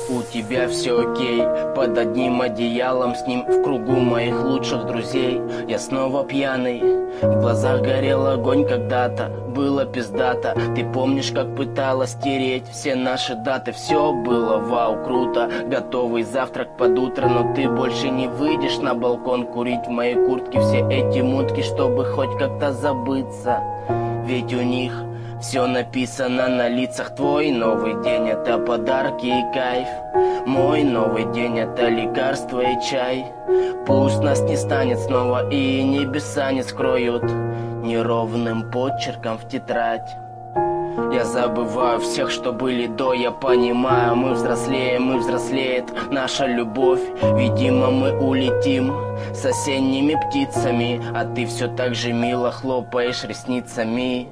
У тебя все окей, под одним одеялом с ним в кругу моих лучших друзей. Я снова пьяный, в глазах горел огонь когда-то, было пиздато. Ты помнишь, как пыталась стереть все наши даты? Все было вау, круто, готовый завтрак под утро. Но ты больше не выйдешь на балкон курить в моей куртке все эти мутки, чтобы хоть как-то забыться. Ведь у них все написано на лицах. Твой новый день — это подарки и кайф. Мой новый день — это лекарство и чай. Пусть нас не станет снова и небеса не скроют неровным почерком в тетрадь. Я забываю всех, что были до, я понимаю, мы взрослеем, и взрослеет наша любовь. Видимо, мы улетим с осенними птицами, а ты все так же мило хлопаешь ресницами.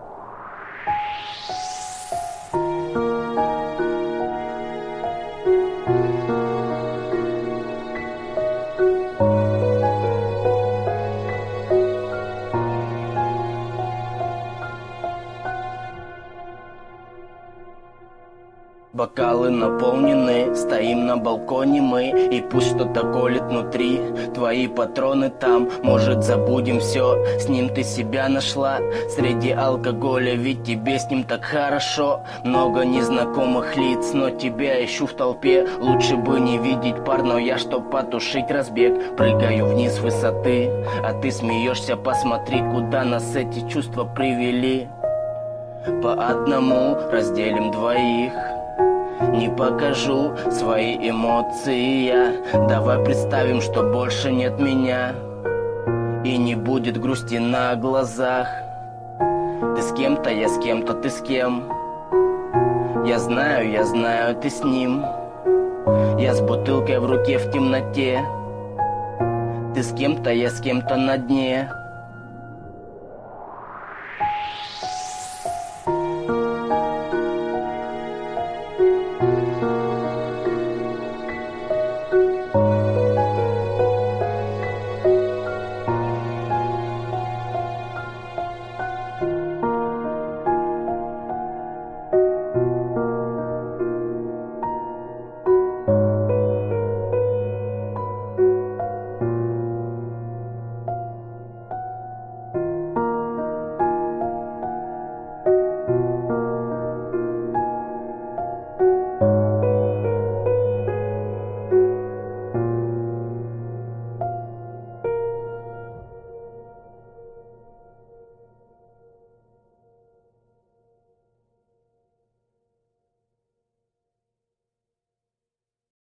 Бокалы наполнены, стоим на балконе мы, и пусть что-то колет внутри. Твои патроны там, может, забудем все. С ним ты себя нашла среди алкоголя, ведь тебе с ним так хорошо. Много незнакомых лиц, но тебя ищу в толпе. Лучше бы не видеть пар, но я, чтоб потушить разбег, прыгаю вниз с высоты, а ты смеешься. Посмотри, куда нас эти чувства привели. По одному разделим двоих, не покажу свои эмоции я. Давай представим, что больше нет меня, и не будет грусти на глазах. Ты с кем-то, я с кем-то, ты с кем? Я знаю, ты с ним. Я с бутылкой в руке в темноте. Ты с кем-то, я с кем-то на дне.